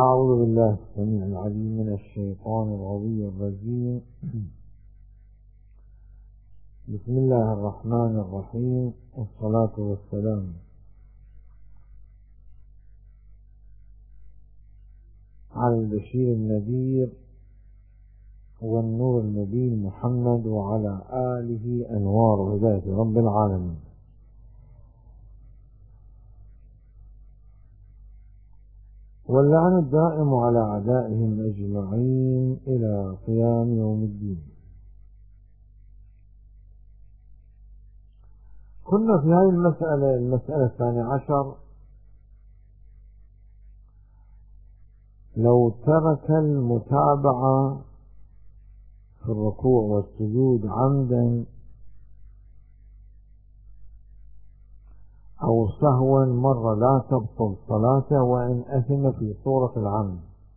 أعوذ بالله السميع العليم من الشيطان الرجيم. بسم الله الرحمن الرحيم، والصلاة والسلام على البشير النذير والنور المبين محمد وعلى آله أنوار هداية رب العالمين. واللعن الدائم على أعدائهم أجمعين إلى قيام يوم الدين. كنا في هذه المسألة 12، لو ترك المتابعة في الركوع والسجود عمدا أو سهوا مرة لا تبطل صلاته وإن أثم في صورة العمد.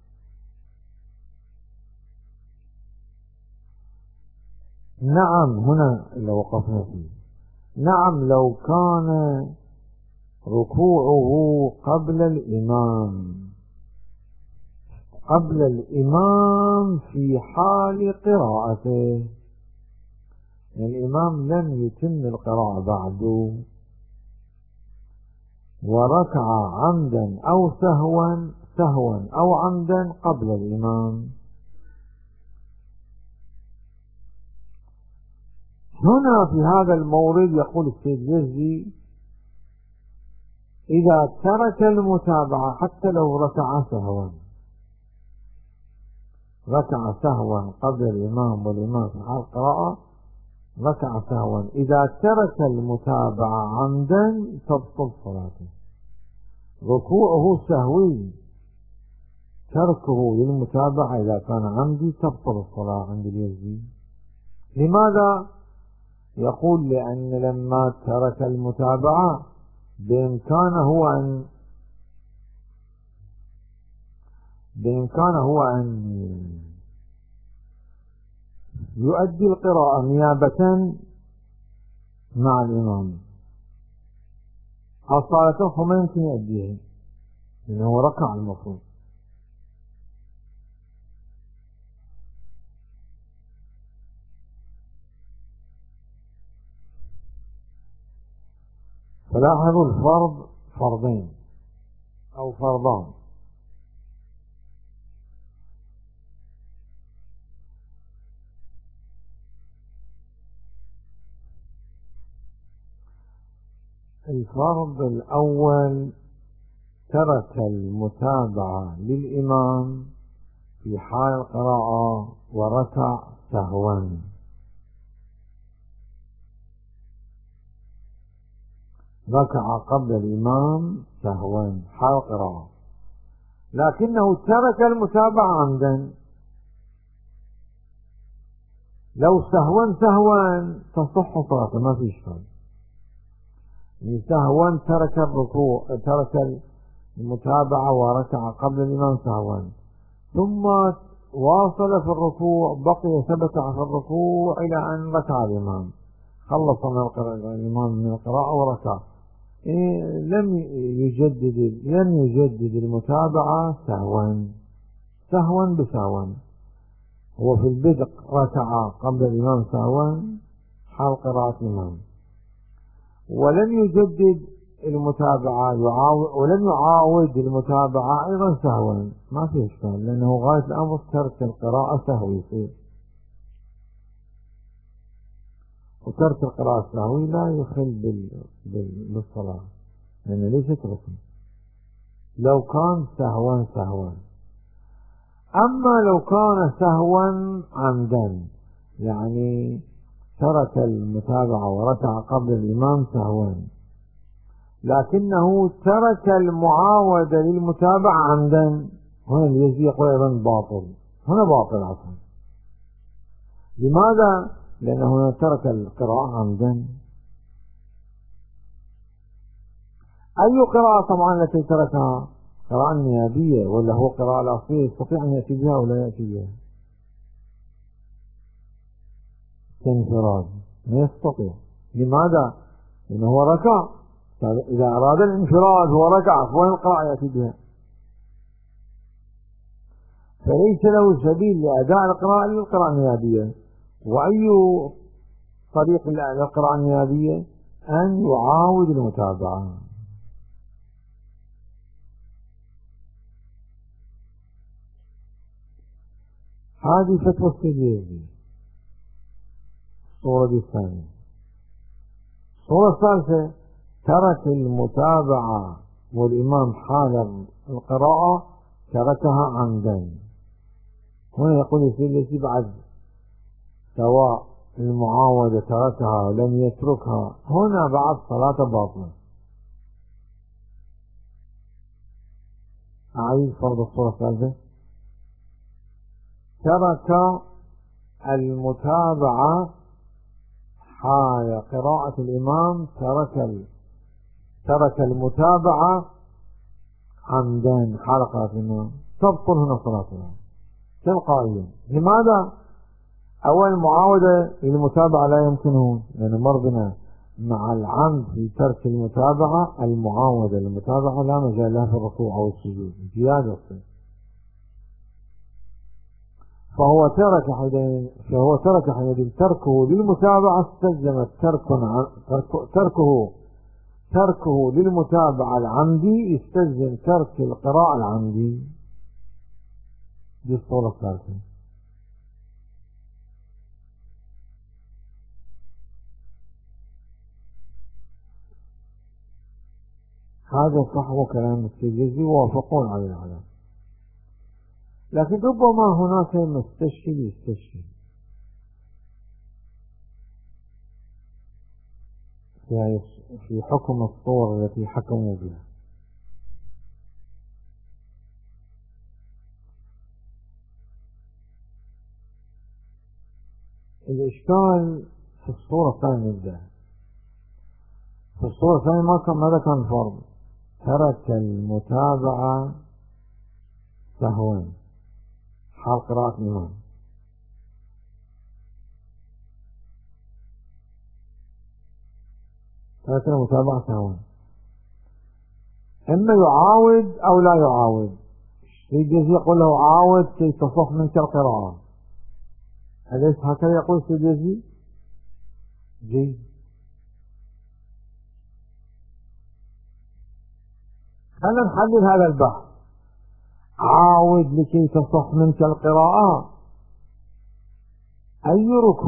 نعم، هنا لو وقفنا فيه، نعم لو كان ركوعه قبل الإمام في حال قراءته، الإمام لم يتم القراءة بعده وركع عمدا أو سهوا أو عمدا قبل الإمام. هنا في هذا المورد يقول السيد جزي: إذا ترك المتابعة حتى لو ركع سهوا قبل الإمام والإمام في حال قراءة، ركع سهوا، إذا ترك المتابعة عمدا تبطل صلاته. ركوعه سهوي، تركه للمتابعة إذا كان عمدي تبطل الصلاة عند اليزي. لماذا؟ يقول: لأن لما ترك المتابعة بإمكانه أن يؤدي القراءة نيابة مع الإمام، صلاته ما يمكن يؤديها لأنه ركع المفروض. فلاحظوا الفرض فرضين أو فرضان. الفرض الأول: ترك المتابعة للإمام في حال القراءة وركع سهوا. ركع قبل الإمام سهوا حال القراءة، لكنه ترك المتابعة عمدا. لو سهوا تصح صلاته، ما في إشكال. سهوا ترك الركوع، ترك المتابعة وركع قبل الإمام سهوا، ثم واصل في الركوع، بقي ثبت في الركوع إلى أن ركع الإمام، خلص من الإمام من القراءة وركع. لم يجدد المتابعة سهوا بسهوا. هو في البدء ركع قبل الإمام سهوا حال قراءة الإمام، ولم يجدد المتابعة ولم يعاود المتابعة أيضا سهوا، ما في إشكال، لأنه غاية الأمر ترك القراءة سهوي فيه. وترك القراءة السهوي لا يخل بالصلاة، لأنه ليست ركن لو كان سهوا. أما لو كان سهوا عمدا، يعني ترك المتابعة وركع قبل الإمام سهوا، لكنه ترك المعاودة للمتابعة عمدا، هنا اليزي يقول أيضا باطل، هنا باطل أصلا. لماذا؟ لأنه هنا ترك القراءة عمدا. أي قراءة طبعا التي تركها؟ قراءة نيابية، ولا هو قراءة الأصلية يستطيع أن يأتي بها ولا يأتي بها؟ كانفراد ما يستطيع. لماذا؟ لأنه هو ركع، إذا أراد الانفراد هو ركع، فوين القراءة يأتي بها؟ فليس له سبيل لأداء القراءة إلا القراءة النيابية. وأي طريق للقراءة النيابية؟ أن يعاود المتابعة. هذه فتوى السجيزي. الصورة الثانية. الصورة الثالثة: ترك المتابعة والإمام حال القراءة تركها عمدا. هنا يقول السجيزي بعد سواء المعاودة تركها لم يتركها، هنا بعد صلاة باطلة. أعيد فرض الصورة الثالثة: ترك المتابعة حال قراءة الإمام، ترك المتابعة عمدا حال قراءة الإمام، تبطل هنا صلاته تلقائيا. لماذا؟ أول المعاودة للمتابعة لا يمكنه، لأن مر بنا مع العمد في ترك المتابعة، المعاودة للمتابعة لا مجال لها في الركوع أو السجود زيادة. فهو ترك حينئذ تركه للمتابعة استلزم تركه للمتابعة العمدي يستلزم ترك القراءة العمدي. دي الصورة الثالثة. هذا صحو كلام السجيزي ووافقون على هذا، لكن ربما هناك مستشكل يستشكل في حكم الصور التي حكموا بها. الإشكال في الصورة الثانية نبدأ. في الصورة الثانية ماذا كان فرض؟ ترك المتابعة سهوا حال قراءة الإمام. ترك المتابعة سهوا، إما يعاود أو لا يعاود. السجيزي يقول له عاود كي تصح منك القراءة، أليس هكذا يقول السجيزي؟ جيد. خلينا نحلل هذا البحث. عاود لكي تصح منك القراءة، أي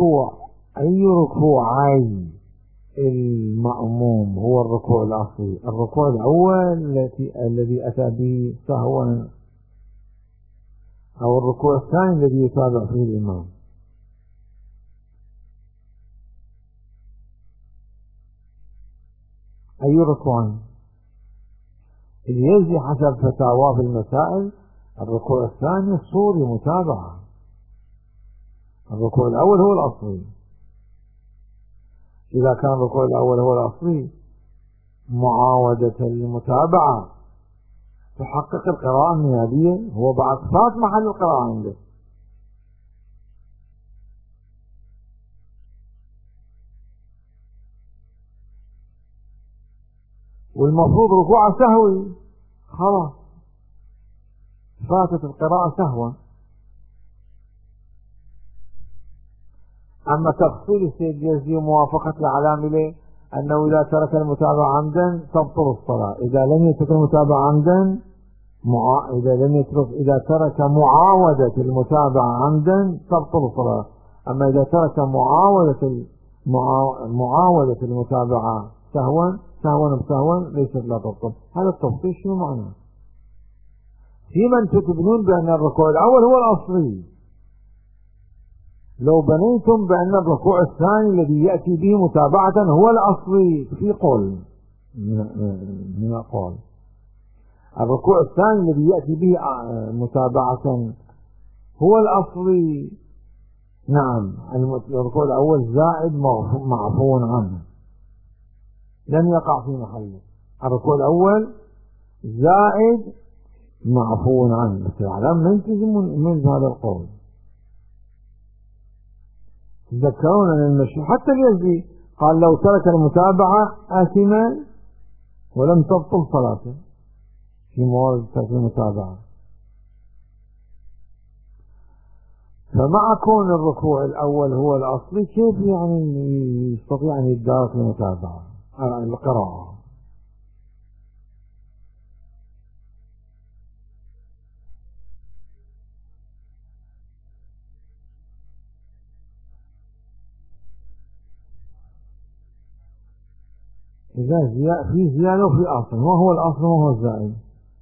ركوعي المأموم هو الركوع الأصلي؟ الركوع الأول الذي أتى به سهوا، أو الركوع الثاني الذي يتابع فيه الإمام؟ أي ركوعين؟ اليزي حسب فتاواه في المسائل الركوع الثاني الصوري متابعة، الركوع الأول هو الأصلي. إذا كان الركوع الأول هو الأصلي معاودة المتابعة تحقق القراءة النيابية، هو بعد فات محل القراءة عنده. والمفروض ركوع سهوي، خلاص فاتت القراءة سهوا. أما تفصيل السجيزي وموافقة العلاملة أنه إذا ترك المتابعة عمدا تبطل الصلاة، إذا لم يترك المتابعة عمدا إذا ترك معاودة المتابعة عمدا تبطل الصلاة. أما إذا ترك معاودة المتابعة سهوا ليست لا تبطل. هذا التفصيل شنو معناه؟ في من تبنون بأن الركوع الأول هو الأصلي، لو بنيتم بأن الركوع الثاني الذي يأتي به متابعة هو الأصلي، في قول من الأقوال الركوع الثاني الذي يأتي به متابعة هو الأصلي، نعم الركوع الأول زائد معفو عنه لم يقع في محله. الركوع الأول زائد معفو عنه، بس العلم ما يلتزم من هذا القول. تذكرون أن المشهور حتى اليزي قال لو ترك المتابعة آثما ولم تبطل صلاته في موارد ترك المتابعة. فمع كون الركوع الأول هو الأصلي، كيف يعني يستطيع أن يدارك المتابعة القراءة؟ إذا في زيادة وفي أصل، ما هو الأصل وما هو الزائد؟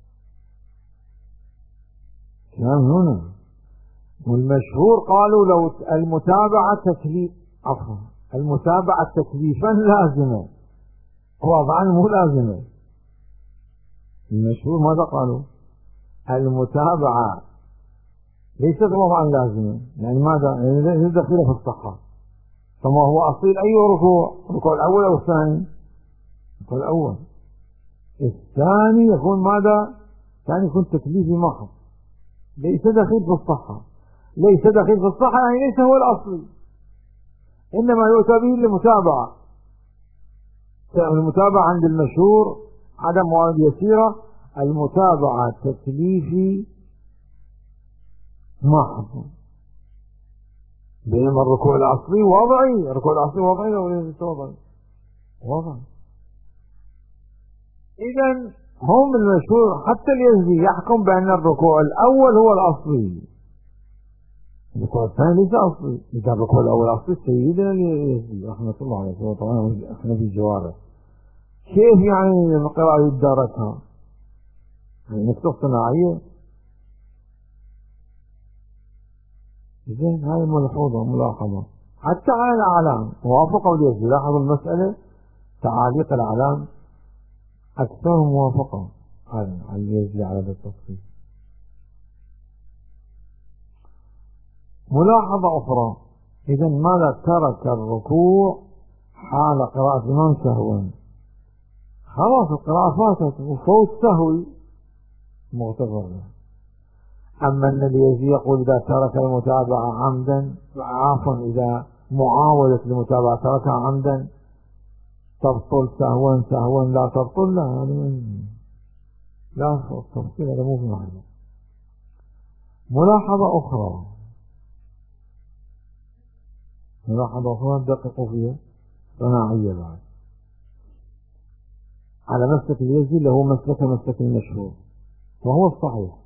كلام هنا. والمشهور قالوا لو المتابعة تكليف، عفوا، المتابعة تكليفا لازمة، وضعا مو لازمة. المشهور ماذا قالوا؟ المتابعة ليست وضعا لازمة، يعني ماذا؟ يعني دخيلة في الصحة. فما هو أصيل أي ركوع؟ الركوع الأول أو الثاني؟ الركوع الأول. الثاني يكون ماذا؟ الثاني يكون تكليفي محض، ليس دخيل في الصحة. ليس دخيل في الصحة يعني ليس هو الأصلي، إنما يؤتى به للمتابعة. المتابعة عند المشهور عدم موارد يسيرة، المتابعة تكليفي محض. بينما الركوع الأصلي وضعي. الركوع الأصلي وضعي أو ليس وضعي؟ وضعي. إذا هم المشهور حتى اليزدي يحكم بأن الركوع الأول هو الأصلي، الركوع الثاني ليس أصلي. إذا الركوع الأول أصلي سيدنا اليزدي رحمة الله عليه، طبعا احنا في جواره، كيف يعني القراءة يداركها؟ يعني نكتة صناعية. زين، هاي ملحوظة ملاحظة حتى على الأعلام. وافقوا اليزدي، لاحظوا المسألة، تعاليق الأعلام أكثرهم موافقة على اليزدي على التصحيح. ملاحظة أخرى، إذا ماذا؟ ترك الركوع حال قراءة الإمام سهوا، خلاص القراءة فاتت وفوت سهوي مغتفر له. أما أن اليزدي يقول إذا ترك المتابعة عمدا، عفوا إذا معاودة المتابعة تركها عمدا تبطل سهوا، سهوا لا تبطل، لا لا التفصيل هذا مو في محله. ملاحظة أخرى، ملاحظة أخرى دققوا فيها، صناعية بعد، على مسلك اليزدي اللي هو مسلك المشهور وهو الصحيح.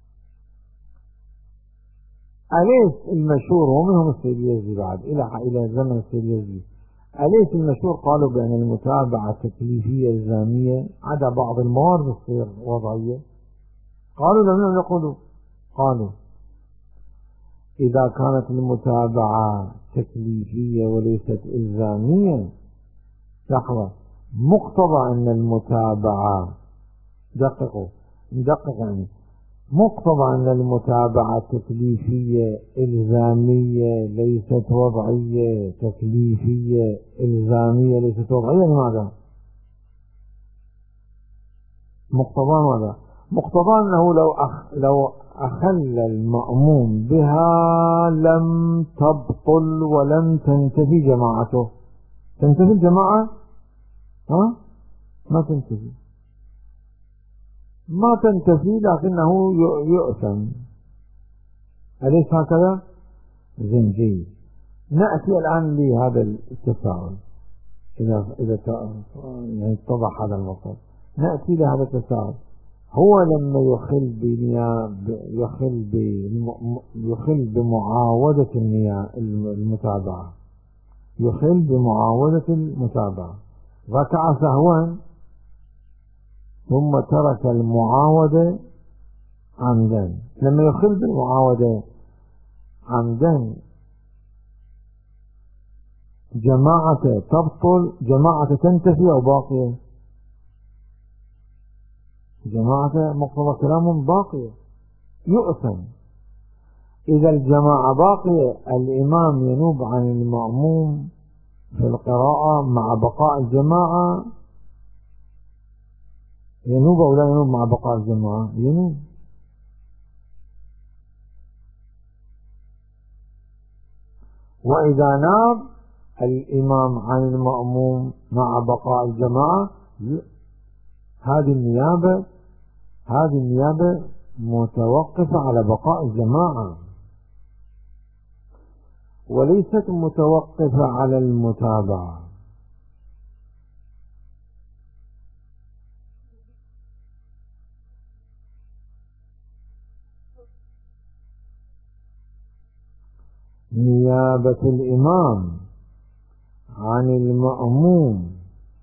أليس المشهور ومنهم السيد اليزدي بعد إلى زمن السيد اليزدي، أليس المشهور قالوا بأن المتابعة تكليفية إلزامية عدا بعض الموارد تصير وضعية؟ قالوا لم يقولوا، قالوا إذا كانت المتابعة تكليفية وليست إلزامية، لحظة، مقتضى أن المتابعة، دققوا ندقق، يعني مقتضى أن المتابعة تكليفية إلزامية ليست وضعية، تكليفية إلزامية ليست وضعية، لماذا؟ مقتضى ماذا؟ مقتضى أنه لو أخل المأموم بها لم تبطل ولم تنتفي جماعته. تنتفي الجماعة؟ ما تنتفي، ما تنتفي، لكنه يؤثم. أليس هكذا؟ زين، جيد. نأتي الآن لهذا التساؤل، إذا يعني اتضح هذا المطلب، نأتي لهذا التساؤل. هو لما يخل بمعاودة المتابعة، يخل بمعاودة المتابعة، ركع سهوا ثم ترك المعاودة عمدا. لما يخل بالمعاودة عمدا جماعة تبطل، جماعة تنتفي أو باقية؟ جماعة مقتضى كلام باقية، يؤثم. إذا الجماعة باقية الإمام ينوب عن المأموم في القراءة مع بقاء الجماعة، ينوب أو لا ينوب مع بقاء الجماعة؟ ينوب. وإذا ناب الإمام عن المأموم مع بقاء الجماعة، هذه النيابة متوقفة على بقاء الجماعة. وليست متوقفة على المتابعة. نيابة الإمام عن المأموم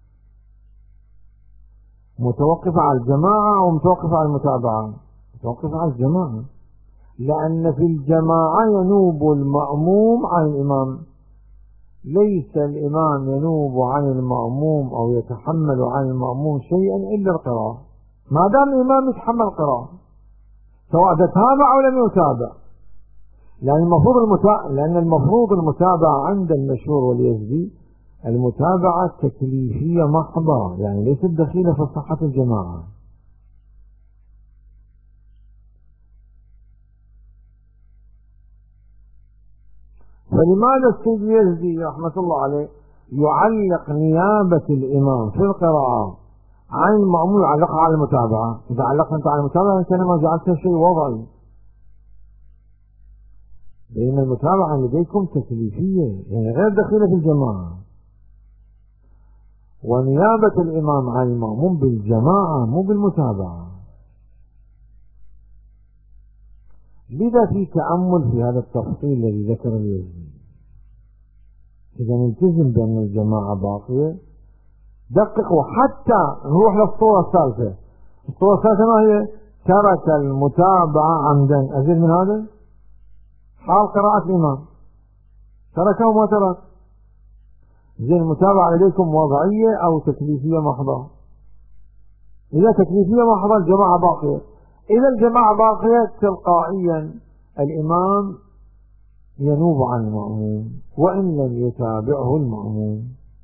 متوقفة على الجماعة أو متوقفة على المتابعة؟ متوقفة على الجماعة، لأن في الجماعة ينوب المأموم عن الإمام، ليس الإمام ينوب عن المأموم أو يتحمل عن المأموم شيئا إلا القراءة، ما دام الإمام يتحمل القراءة سواء تتابع أو لم يتابع، لأن المفروض المتابعة عند المشهور واليزدي المتابعة تكليفية محضة، يعني ليست دخيلة في صحة الجماعة. فلماذا السيد اليزدي رحمة الله عليه يعلق نيابة الإمام في القراءة عن المأموم يعلقها على المتابعة؟ إذا علقت أنت على المتابعة أنت ما جعلتها شيء وضعي، لأن المتابعة لديكم تكليفية يعني غير دخيلة في الجماعة، ونيابة الإمام عن المأموم بالجماعة مو بالمتابعة. لذا في تأمل في هذا التفصيل الذي ذكر اليزدي. إذا نلتزم بأن الجماعة باقية دقق، وحتى نروح للصورة الثالثة. الصورة الثالثة ما هي؟ ترك المتابعة عمدا. أزيد من هذا؟ حال قراءة الإمام تركه وما ترك. زين المتابعة لديكم وضعية أو تكليفية محضة؟ إذا تكليفية محضة الجماعة باقية. إذا الجماعة باقية تلقائيا الإمام ينوب عن المأموم وإن لم يتابعه المأموم.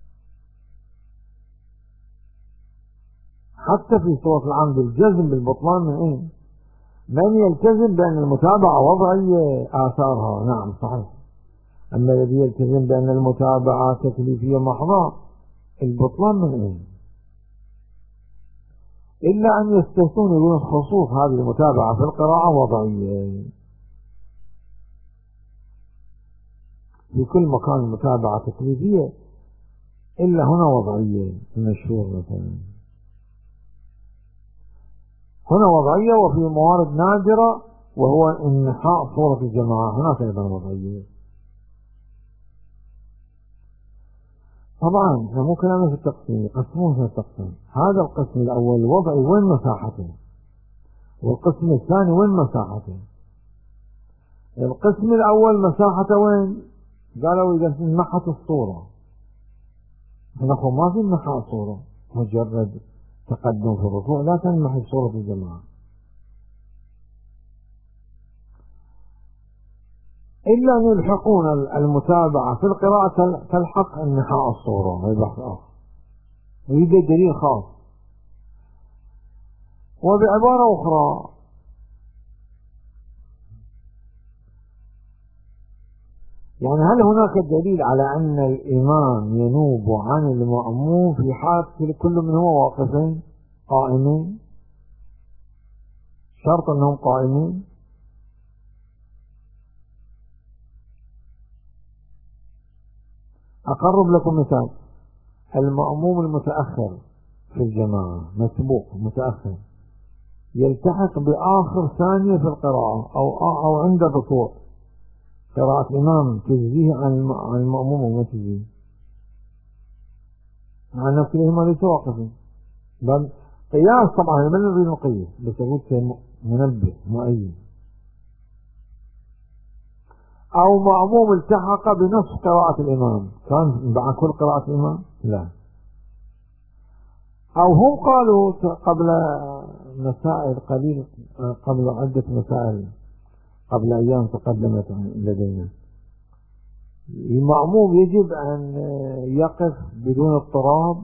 حتى في صورة العمد الجزم بالبطلان من أين؟ من يلتزم بأن المتابعة وضعية آثارها نعم صحيح، أما الذي يلتزم بأن المتابعة تكليفية محضة البطلان من أين؟ إلا أن يستثنون يقولون خصوص هذه المتابعة في القراءة وضعية، في كل مكان المتابعة تكليفية إلا هنا وضعية. المشهور مثلا هنا وضعية، وفي موارد نادرة وهو انحاء صورة الجماعة هناك أيضا وضعية. طبعا مو كلامنا في التقسيم، يقسمون في التقسيم. هذا القسم الأول الوضعي وين مساحته، والقسم الثاني وين مساحته. القسم الأول مساحته وين؟ قالوا إذا انمحت الصورة، نحن ما في انمحاء صورة، مجرد تقدم في الركوع لا تنمح صورة الجماعة، إلا أن يلحقون المتابعة في القراءة تلحق انمحاء الصورة. هذا بحث آخر ويوجد دليل خاص. وبعبارة أخرى يعني هل هناك دليل على أن الإمام ينوب عن المأموم في حال كل منهما واقفين قائمين؟ شرط أنهم قائمين؟ أقرب لكم مثال. المأموم المتأخر في الجماعة مسبوق متأخر يلتحق بآخر ثانية في القراءة أو عند الركوع، قراءة الإمام تجزيه عن المأموم وما تجزيه عن نفسهما ليس واقفين. بل قياس طبعا من نريد نقيس، بس أقول منبه مؤيد. أو مأموم التحق بنصف قراءة الإمام كان مع كل قراءة الإمام لا. أو هم قالوا قبل مسائل قليل، قبل عدة مسائل قبل أيام تقدمت لدينا، المأموم يجب أن يقف بدون اضطراب،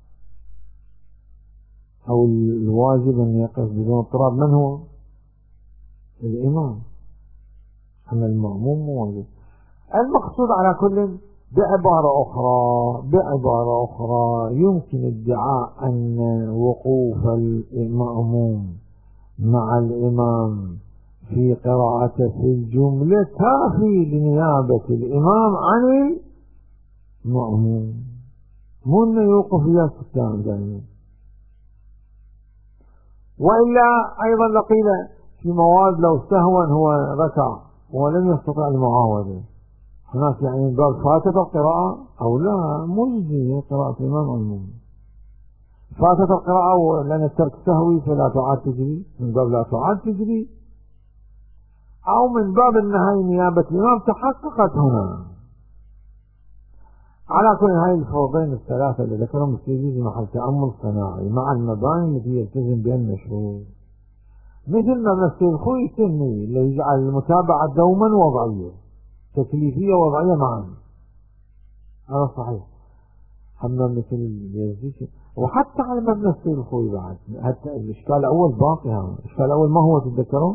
أو الواجب أن يقف بدون اضطراب. من هو؟ الإمام، أما المأموم واجب. المقصود على كل بعبارة أخرى يمكن ادعاء أن وقوف المأموم مع الإمام في قراءته في الجملة كافي لنيابة الإمام عن المأموم، مو إنه يوقف وياه السلام دائما. وإلا أيضا لقيل في مواد لو استهون هو ركع ولم يستطع المعاودة، هناك يعني من باب فاتت القراءة أو لا مجزية قراءة الإمام المأموم. فاتت القراءة لأن الترك سهوي فلا تعاد تجري، من باب لا تعاد تجري، أو من باب النهي نيابة الإمام تحققت هنا. على كل هاي الفوضين الثلاثة اللي ذكرهم السيدي في محل تأمل صناعي مع المباني التي يلتزم بها المشروع، مثل ما السيد خوي السني اللي يجعل المتابعة دوما وضعية، تكليفية وضعية معا. هذا صحيح. أما مثل اليزيد وحتى على مبنى السيد الخوي بعد، حتى الإشكال الأول باقي. هذا الإشكال الأول ما هو تتذكرون؟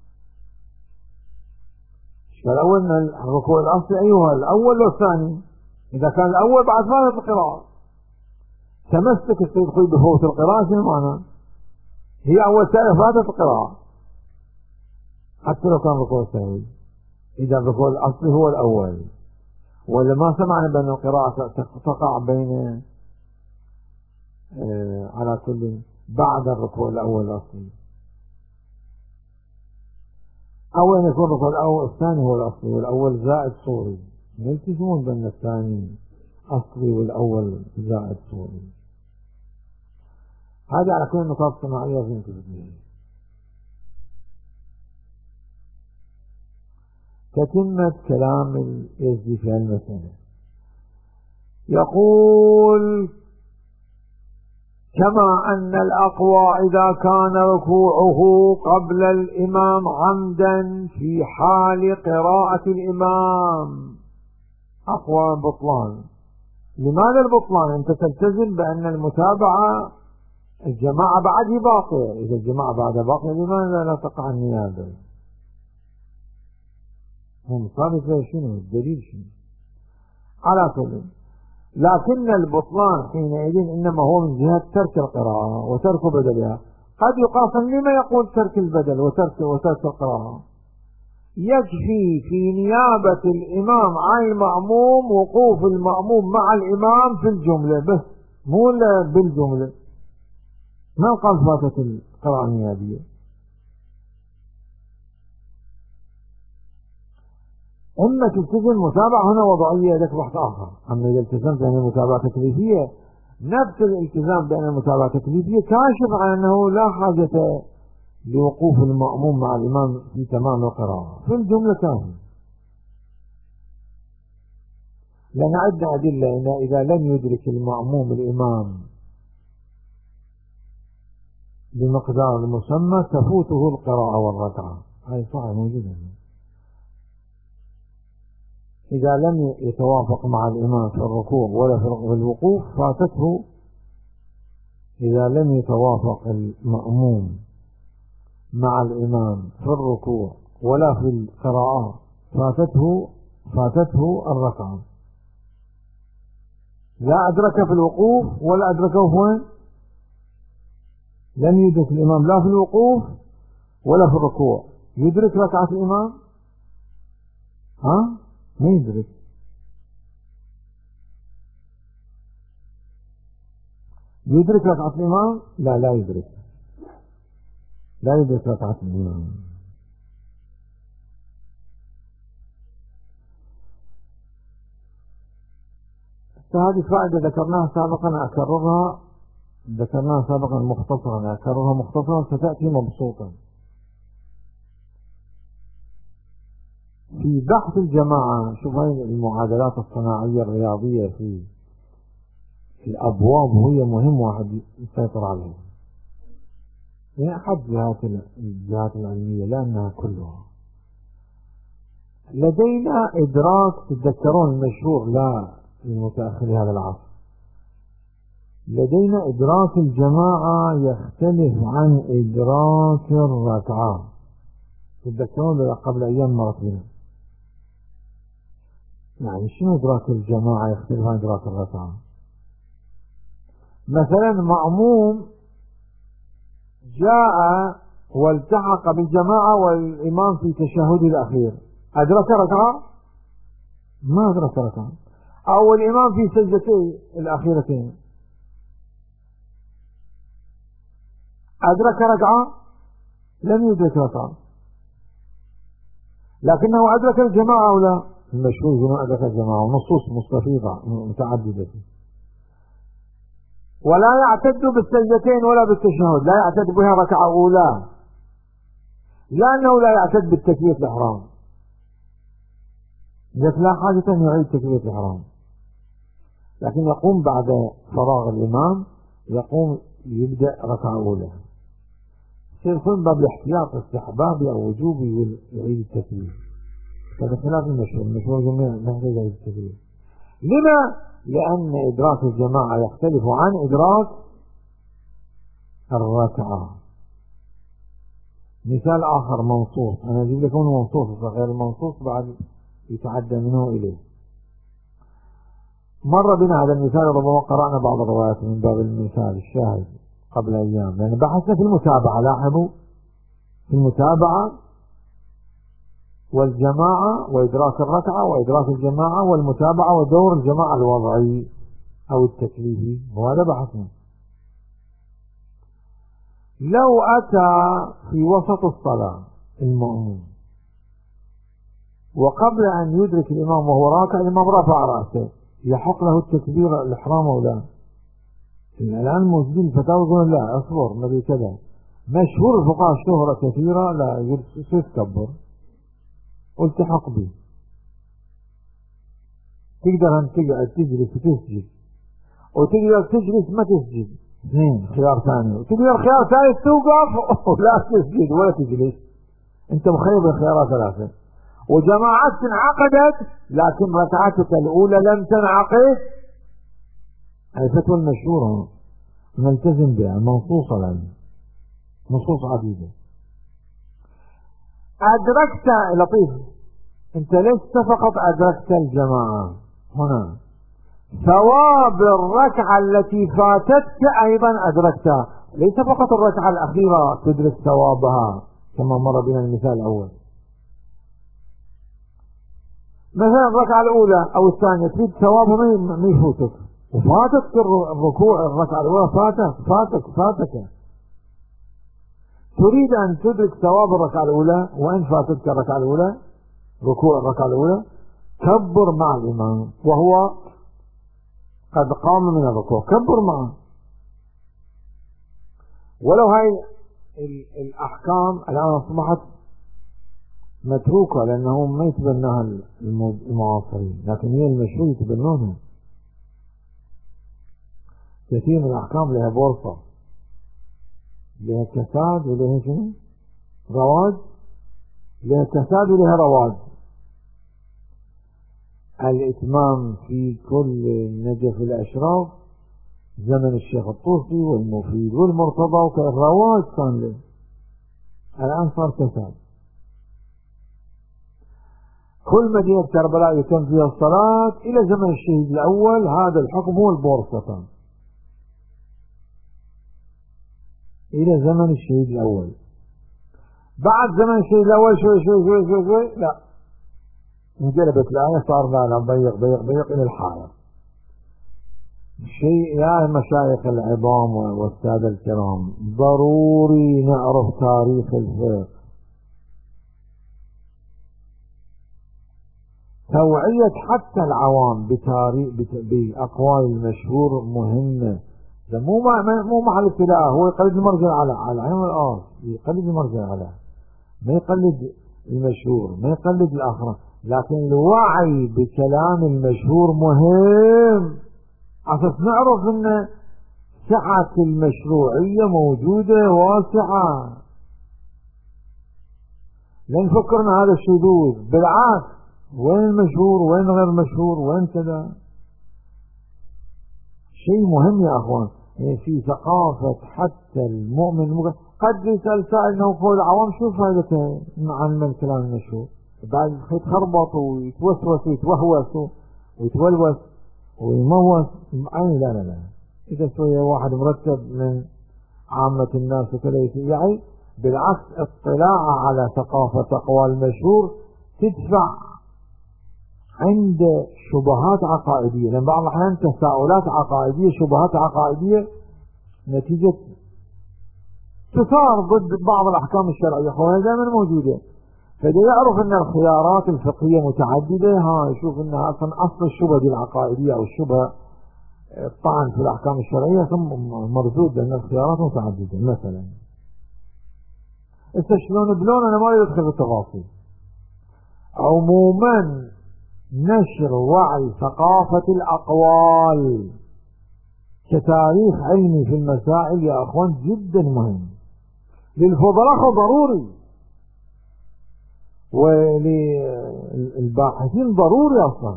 الإشكال الأول أن الركوع الأصلي أيها الأول أو الثاني؟ إذا كان الأول بعد فاتت القراءة تمسك السيد الخوي بفوت القراءة، شنو معنى؟ هي أول شيء فاتت القراءة حتى لو كان ركوع سهوي، إذا الركوع الأصلي هو الأول، ولا ما سمعنا بأن القراءة تقع بين على كل بعد الركوع الأول الأصلي، أو أن يكون الركوع الأول الثاني هو الأصلي والأول زائد صوري، يلتزمون بأن الثاني أصلي والأول زائد صوري. هذا على كل النقاط الصناعية في انتباه. تتمة كلام اليزدي في المسألة، يقول: كما أن الأقوى إذا كان ركوعه قبل الإمام عمدا في حال قراءة الإمام أقوى بطلان. لماذا البطلان؟ أنت تلتزم بأن المتابعة الجماعة بعد باقية، إذا الجماعة بعد باقية لماذا لا تقع النيابة؟ هم صارت شنو الدليل شنو؟ على كل، لكن البطلان حينئذ إنما هو من جهة ترك القراءة وترك بدلها. قد يقاس لما يقول ترك البدل وترك القراءة. يكفي في نيابة الإمام عن المأموم وقوف المأموم مع الإمام في الجملة بس، مو بالجملة. ما قال فاتت القراءة النيابية. إما تلتزم متابعة هنا وضعية لك بحث آخر، أما إذا التزمت بأن المتابعة تكليفية، نفس الالتزام بأن المتابعة تكليفية كاشف عن أنه لا حاجة لوقوف المأموم مع الإمام في تمام القراءة في الجملة كافية. لأن عندنا أدلة إن إذا لم يدرك المأموم الإمام بمقدار المسمى تفوته القراءة والركعة. هذه صحيح موجودة. إذا لم يتوافق مع الإمام في الركوع ولا في الوقوف فاتته. إذا لم يتوافق المأموم مع الإمام في الركوع ولا في القراءة فاتته الركعة. لا أدرك في الوقوف ولا أدركه في وين؟ لم يدرك الإمام لا في الوقوف ولا في الركوع، يدرك ركعة الإمام؟ ما يدرك. يدرك ركعة الإمام؟ لا يدرك. لا يدرك ركعة الإمام. هذه فائدة ذكرناها سابقا أكررها، ذكرناها سابقا مختصرا أكررها مختصرا ستأتي مبسوطا. في بحث الجماعة شوف هاي المعادلات الصناعية الرياضية في الأبواب وهي مهم واحد يسيطر عليها. هي أحد الجهات العلمية لأنها كلها. لدينا إدراك، تتذكرون المشهور لا للمتأخر هذا العصر، لدينا إدراك الجماعة يختلف عن إدراك الركعة. تتذكرون قبل أيام مرت بنا. يعني شنو إدراك الجماعة يختلف عن إدراك الركعة؟ مثلا مأموم جاء والتحق بالجماعة والإمام في تشهده الأخير، أدرك ركعة؟ ما أدرك ركعة. أو الإمام في سجدتين الأخيرتين، أدرك ركعة؟ لم يدرك ركعة، لكنه أدرك الجماعة أو لا؟ المشهور جماعة أدرك الجماعة، ونصوص مستفيضة متعددة. ولا يعتد بالسجدتين ولا بالتشهد، لا يعتد بها ركعة أولى، لأنه لا يعتد بالتكبيرة الإحرام، لذلك لا حاجة أن يعيد تكبيرة الإحرام، لكن يقوم بعد فراغ الإمام يقوم يبدأ ركعة أولى. سيكون باب الاحتياط استحبابي أو وجوبي يعيد التكبير، هذا خلاف المشهور. المشهور جميع نحتاج يعيد التكبير. لما؟ لأن إدراك الجماعة يختلف عن إدراك الركعة. مثال آخر منصوص، أنا أجيب لكم منصوص، غير المنصوص بعد يتعدى منه إليه. مر بنا هذا المثال، ربما قرأنا بعض الروايات من باب المثال الشاهد قبل أيام، لأن بحثنا في المتابعة. لاحظوا في المتابعة والجماعة وإدراك الركعة وإدراك الجماعة والمتابعة ودور الجماعة الوضعي أو التكليفي، وهذا بحثنا. لو أتى في وسط الصلاة المأموم وقبل أن يدرك الإمام وهو راكع، الإمام رفع رأسه، يحق له التكبير الإحرام أو لا؟ الآن موجودين الفتاوى يقولون لا أصبر نبي كذا. مشهور الفقهاء شهرة كثيرة لا يقول تكبر والتحق به. تقدر أن تقعد تجلس وتسجد، وتقدر تجلس ما تسجد، اثنين خيار ثاني، وتقدر خيار ثالث توقف ولا تسجد ولا تجلس، أنت مخير بالخيارات ثلاثة. وجماعات انعقدت لكن ركعتك الأولى لم تنعقد. هذه فتوى المشهورة نلتزم بها، منصوصة لنا، نصوص عديدة. أدركت لطيف، أنت لست فقط أدركت الجماعة، هنا ثواب الركعة التي فاتتك أيضا أدركتها، ليس فقط الركعة الأخيرة تدرك ثوابها كما مر بنا المثال الأول. مثلا الركعة الأولى أو الثانية تريد ثوابها ما يفوتك، وفاتك الركوع الركعة الأولى فاتك. تريد أن تدرك ثواب الركعة الأولى وإن فاتتك الركعة الأولى، ركوع الركعة الأولى، كبر مع الإمام وهو قد قام من الركوع، كبر معه. ولو هاي الأحكام الآن أصبحت متروكة لأنهم ما يتبناها المعاصرين، لكن هي المشروع يتبنونها. كثير من الأحكام لها بورصة، لها كساد ولها شنو؟ رواج، لها كساد ولها رواج. الإتمام في كل نجف الأشراف زمن الشيخ الطوسي والمفيد والمرتضى، وكان الرواج كان له، الآن صار كساد. كل مدينة كربلاء يتم فيها الصلاة إلى زمن الشهيد الأول، هذا الحكم هو البورصة إلى زمن الشهيد الأول. بعد زمن الشهيد الأول شوي لا، انقلبت الآية، صار لا ضيق إلى الحائط. شيء يا مشايخ العظام والسادة الكرام، ضروري نعرف تاريخ الفقه. توعية حتى العوام بأقوال المشهور مهمة. مو محل ابتلاء، هو يقلد المرجع على عين الأرض، يقلد المرجع على، ما يقلد المشهور، ما يقلد الآخرة. لكن الوعي بكلام المشهور مهم، عشان نعرف ان سعة المشروعية موجودة واسعة. لا نفكر ان هذا الشذوذ، بالعكس، وين المشهور وين غير المشهور وين كذا. شيء مهم يا اخوان، في ثقافة حتى المؤمن. قد يسأل سائل انه قول العوام شو فائدته عن الكلام المشهور، بعد يتخربط ويتوسوس ويتوهوس ويتولوس ويموس. لا إذا سوي واحد مرتب من عامة الناس وكذا يعني بالعكس اطلاع على ثقافة أقوال المشهور تدفع عند شبهات عقائدية، لأن بعض الأحيان تساؤلات عقائدية شبهات عقائدية نتيجة تثار ضد بعض الأحكام الشرعية وهي دائما موجودة. فإذا يعرف أن الخيارات الفقهية متعددة يشوف أنها أصلا أصل الشبهة العقائدية أو الشبهة الطعن في الأحكام الشرعية ثم مردود لأن الخيارات متعددة. مثلا شلون بلون أنا ما أريد أدخل في التفاصيل. عموما نشر وعي ثقافة الأقوال كتاريخ علمي في المسائل يا أخوان جدا مهم، للفضلاء ضروري وللباحثين ضروري أصلا،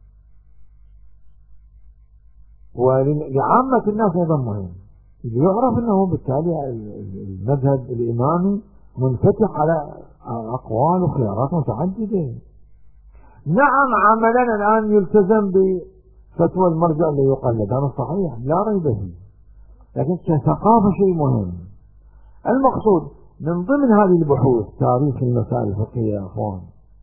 ولعامة الناس أيضا مهم. يعرف أنه بالتالي المذهب الإمامي منفتح على أقوال وخيارات متعددة. نعم عملا الآن يلتزم بفتوى المرجع اللي يقلد، هذا صحيح لا ريب فيه، لكن كثقافة شيء مهم. المقصود من ضمن هذه البحوث تاريخ المسائل الفقهية يا أخوان،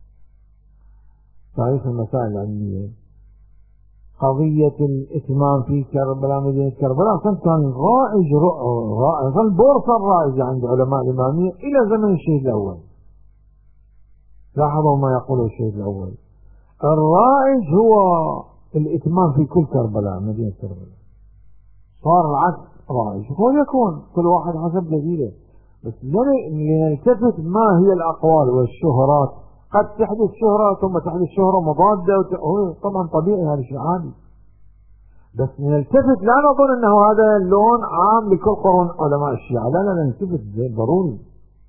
تاريخ المسائل العلمية، قضية الإتمام في كربلاء، مدينة كربلاء كان رائج ظل بورصة الرائجة عند علماء الإمامية إلى زمن الشهيد الأول. لاحظوا ما يقوله الشهيد الأول، الرائج هو الإتمام في كل كربلاء، مدينة كربلاء. صار العكس رائج، هو يكون كل واحد حسب دليله، بس لنلتفت ما هي الأقوال والشهرات. قد تحدث شهرة ثم تحدث شهرة مضادة، هو طبعا طبيعي، هذا شيء عادي، بس نلتفت لا نظن أنه هذا اللون عام لكل قرون علماء الشيعة، لا نلتفت ضروري.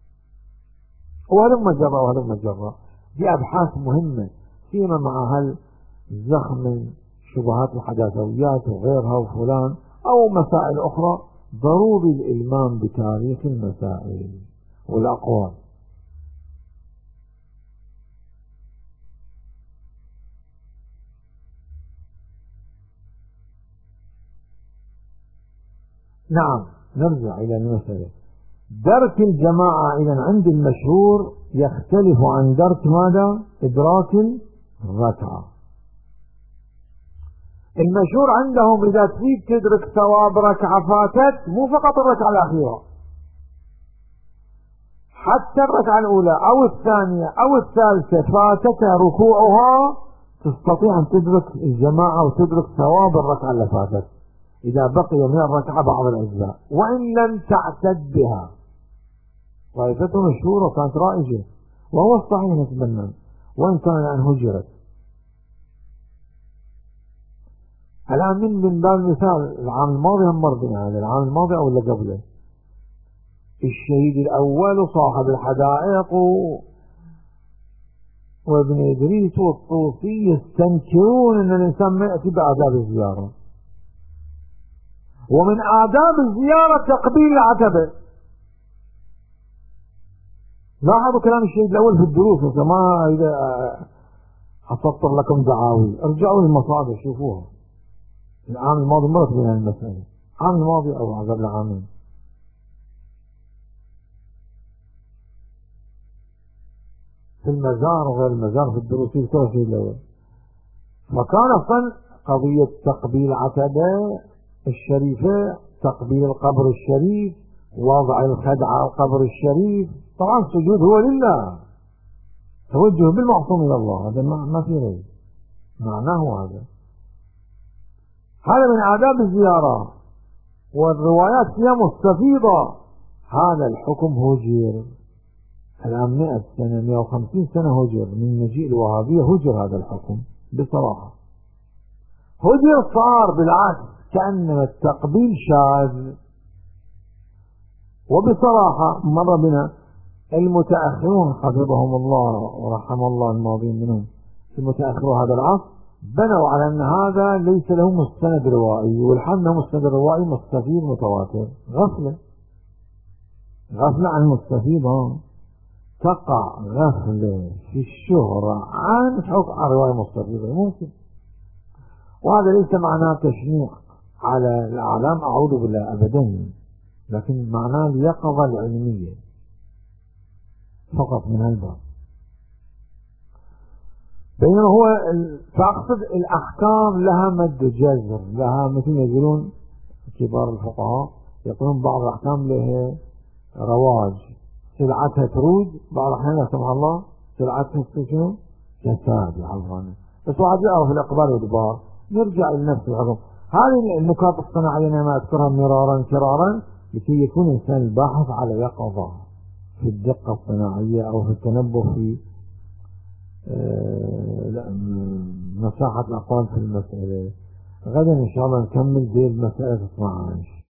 وهلم جرى دي أبحاث مهمة فيما مع هالزخم من شبهات الحداثويات وغيرها وفلان أو مسائل أخرى. ضروري الإلمام بتاريخ المسائل والأقوال. نعم نرجع إلى المسألة. درك الجماعة إذن عند المشهور يختلف عن درك ماذا؟ إدراك الركعة. المشهور عندهم إذا تريد تدرك ثواب ركعة فاتت، مو فقط الركعة الأخيرة، حتى الركعة الأولى أو الثانية أو الثالثة فاتت ركوعها، تستطيع أن تدرك الجماعة وتدرك ثواب الركعة اللي فاتت إذا بقي من الركعة بعض الأجزاء وإن لم تعتد بها. طائفته مشهورة كانت رائجة، وهو الصحيح نتمنى وإن كان أن هجرت. الآن من باب المثال العام الماضي هم مرضنا، هذا العام الماضي أو اللي قبله، الشهيد الأول صاحب الحدائق وابن إدريس والطوسي يستنكرون أن الإنسان ما يأتي بآداب الزيارة، ومن آداب الزيارة تقبيل العتبة. لاحظوا كلام الشهيد الأول في الدروس، كما إذا أسطر لكم دعاوي ارجعوا للمصادر شوفوها. العام الماضي مرت بنا المسألة، العام الماضي أو قبل عامين. في المزار وغير المزار في الدروس يذكر الشهيد الأول. فكان أصلا قضية تقبيل عتبة الشريفة، تقبيل القبر الشريف، وضع الخدع على القبر الشريف، طبعا السجود هو لله، توجه بالمعصوم إلى الله، هذا ما في غير معناه. هذا من آداب الزيارة، والروايات فيها مستفيضة. هذا الحكم هجر الآن 100 سنة 150 سنة هجر، من مجيء الوهابية هجر هذا الحكم بصراحة، هجر صار بالعكس كأنما التقبيل شاذ. وبصراحة مر بنا المتأخرون حفظهم الله ورحم الله الماضين منهم، المتأخرون هذا العصر بنوا على أن هذا ليس له مستند روائي، والحال له مستند روائي مستفيض متواتر. غفلة عن المستفيض، تقع غفلة في الشهرة عن حكم رواية مستفيضة ممكن، وهذا ليس معناه تشنيع على الأعلام، أعوذ بالله أبدا، لكن معناه اليقظة العلمية. فقط من الباب. بينما هو فأقصد الأحكام لها مد جزر، لها مثل ما يقولون كبار الفقهاء يقولون بعض الأحكام لها رواج، سلعتها تروج، بعض الأحيان لا سمح الله سلعتها شنو؟ فساد العفواني. بس واحد يعرف الإقبال والإدبار يرجع لنفس الحكم. هذه النقاط الصناعية أنا ما أذكرها مرارا كرارا لكي يكون الإنسان الباحث على يقظة في الدقة الصناعية أو في التنبه في مساحة الأقوال في المسألة. غدا إن شاء الله نكمل ذي المسألة 12.